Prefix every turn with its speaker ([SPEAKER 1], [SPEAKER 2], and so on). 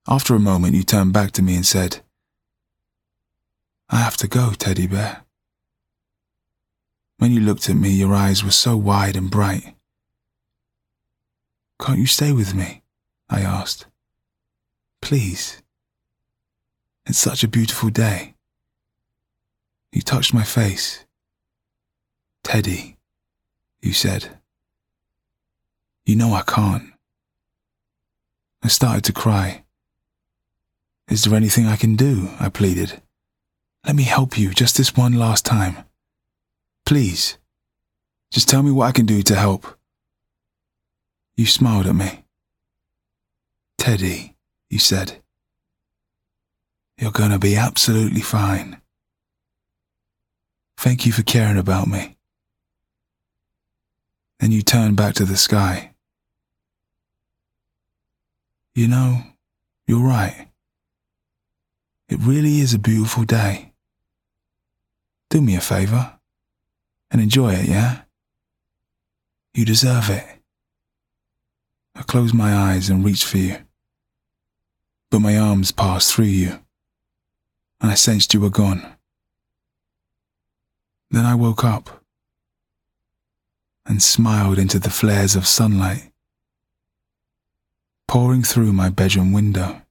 [SPEAKER 1] After a moment, you turned back to me and said, "I have to go, teddy bear." When you looked at me, your eyes were so wide and bright. "Can't you stay with me?" I asked. "Please. It's such a beautiful day." You touched my face. "Teddy," you said. "You know I can't." I started to cry. "Is there anything I can do?" I pleaded. "Let me help you just this one last time. Please, just tell me what I can do to help." You smiled at me. "Teddy," you said, "you're gonna be absolutely fine. Thank you for caring about me." Then you turned back to the sky. "You know, you're right. It really is a beautiful day. Do me a favor and enjoy it, yeah? You deserve it." I closed my eyes and reached for you, but my arms passed through you, and I sensed you were gone. Then I woke up and smiled into the flares of sunlight pouring through my bedroom window.